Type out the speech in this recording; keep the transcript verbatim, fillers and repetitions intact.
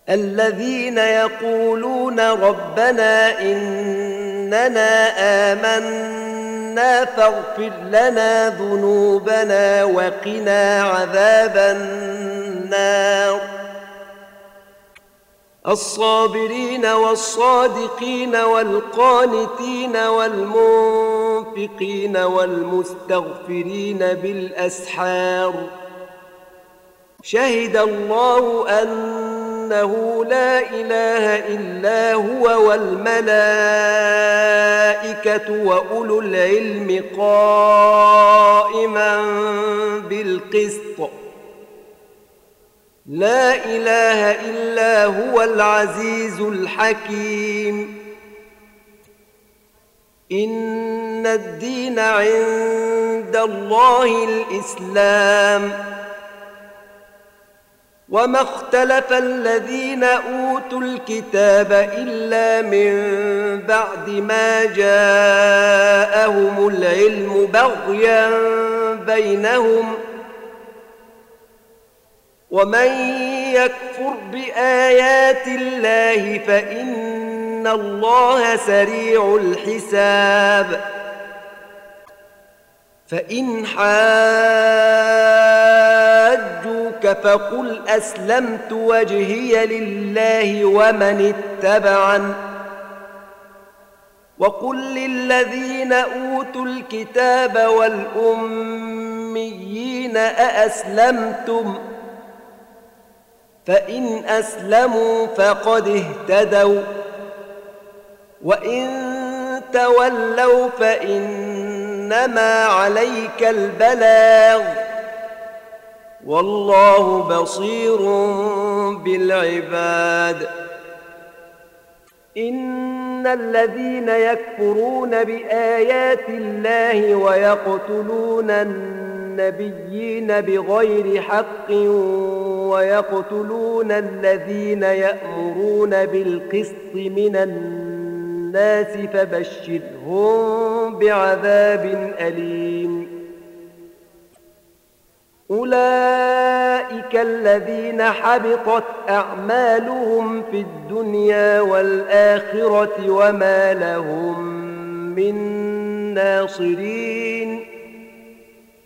الذين يقولون ربنا إننا آمنا فاغفر لنا ذنوبنا وقنا عذاب النار الصابرين والصادقين والقانتين والمنفقين والمستغفرين بالأسحار شهد الله أنه لا إله إلا هو والملائكة وأولو العلم قائما بالقسط لا إله إلا هو العزيز الحكيم إن الدين عند الله الإسلام وما اختلف الذين أوتوا الكتاب إلا من بعد ما جاءهم العلم بغيا بينهم ومن يكفر بآيات الله فإن الله سريع الحساب فإن حاجوك فقل أسلمت وجهي لله ومن اتبعن وقل للذين أوتوا الكتاب والأميين أأسلمتم فإن أسلموا فقد اهتدوا وإن تولوا فإنما عليك البلاغ والله بصير بالعباد إن الذين يكفرون بآيات الله ويقتلون النبيين بغير حق ويقتلون الذين يأمرون بالقسط من الناس فبشرهم بعذاب أليم أولئك الذين حبطت أعمالهم في الدنيا والآخرة وما لهم من ناصرين